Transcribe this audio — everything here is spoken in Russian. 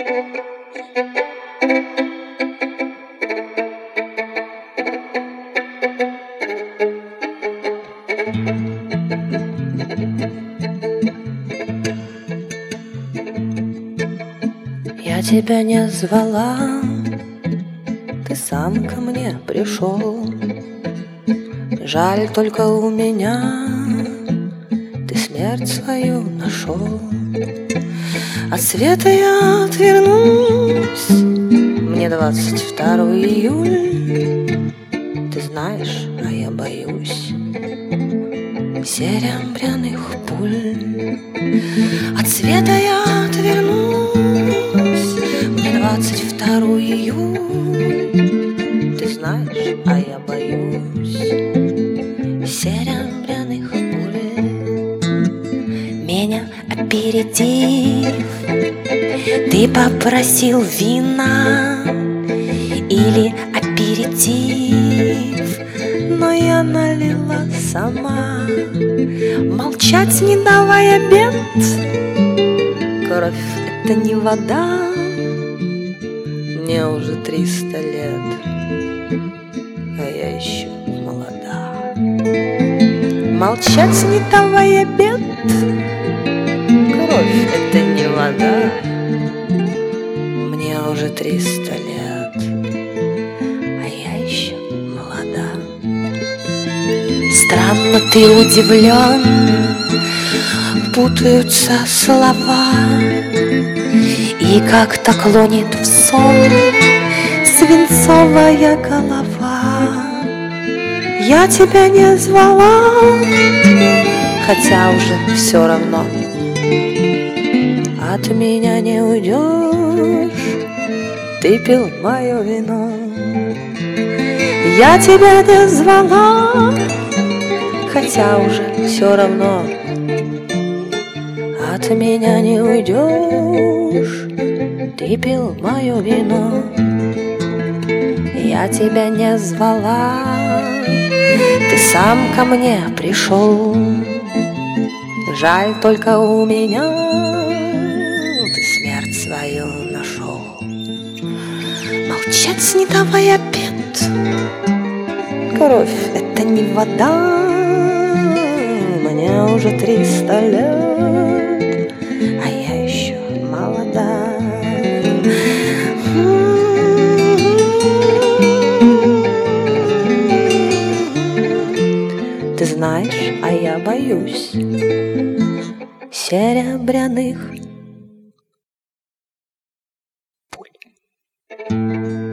Я тебя не звала, ты сам ко мне пришел. Жаль, только у меня ты смерть свою нашел. От света я отвернусь, мне 22 июля. Ты знаешь, а я боюсь серебряных пуль. От света я отвернусь, мне 22 июля. Ты знаешь, а я боюсь серебряных пуль. Меня опередив, ты попросил вина или аперитив, но я налила сама. Молчать не давай обед, кровь — это не вода. Мне уже 300 лет, а я еще молода. Молчать не давай обед, кровь — это не вода. Мне уже 300 лет, а я еще молода. Странно ты удивлен, путаются слова, и как-то клонит в сон свинцовая голова. Я тебя не звала, хотя уже все равно. От меня не уйдешь, ты пил мое вино. Я тебя не звала, хотя уже все равно. От меня не уйдешь, ты пил мое вино. Я тебя не звала, ты сам ко мне пришел. Жаль, только у меня ты смерть свою нашел. Молчать не давай обед, кровь — это не вода. Мне уже 300 лет, а я еще молода. Ты знаешь, а я боюсь серебряных пуль.